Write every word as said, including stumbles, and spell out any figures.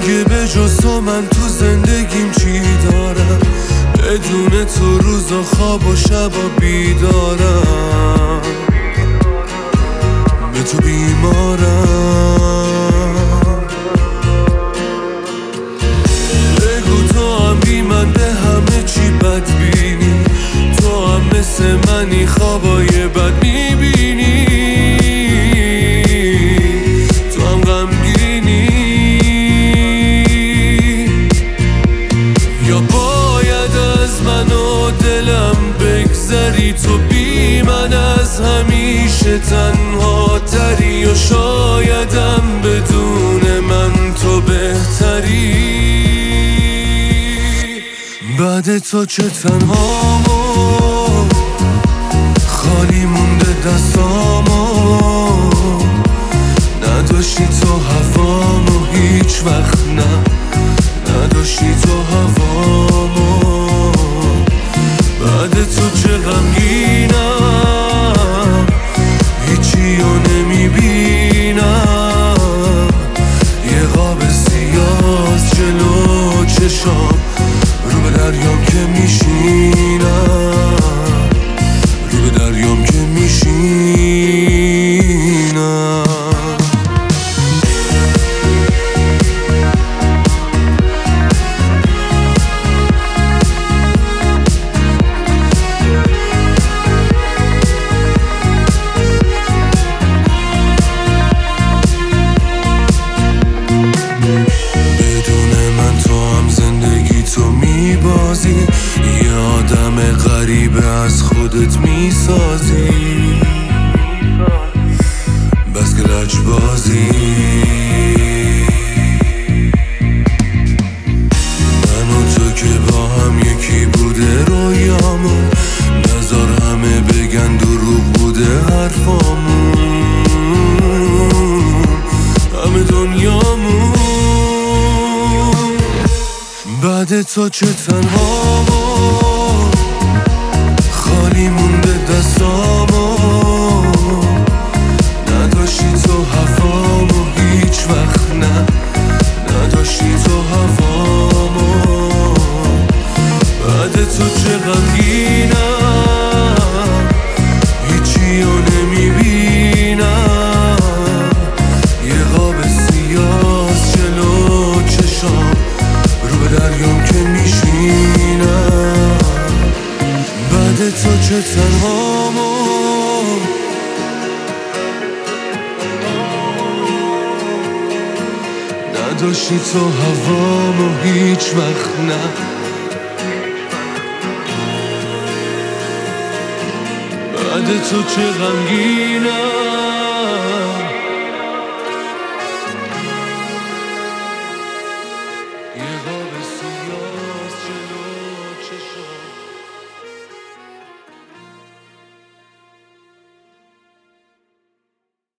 دیگه به جز تو من تو زندگیم چی دارم؟ بدون تو روزا خواب و شبا بیدارم، به تو بیمارم. بگو تو هم بی من به همه چی بدبینی، تو هم مثل منی خوابای بد میبینی، تو هم غمگینی. یا باید از من و دلم بگذری، تو بی من از همیشه تنها تری، یا شایدم بدون من تو بهتری. بعد تو چه تنهامو، خالی مونده دستامو، نداشتی تو هوامو هیچ وقت، نه نداشتی تو هوامو. بعد تو چه غمگینم، هیچی رو نمیبینم، یه قاب سیاه جلو چشام، رو به دریام که میشینم، رو به دریام که میشینم. یه آدم غریبه از خودت میسازی، بس که لجبازی. من و تو که با هم یکی بوده رویامون، نذار همه بگن دروغ بوده حرفامون، همه دنیامون. بعد تو چه تنهامو، خالی مونده دستامو، نداشتی تو هوامو هیچ وقت، نه نداشتی تو هوامو. بعد تو چه غمگینم، هیچی رو نمیبینم، یه قاب سیاه جلو چشام، رو به دریام که میشینم. بعد تو چه تنهامو، نداشتی تو هوامو هیچ وقت، نه بعد تو چه غمگینم.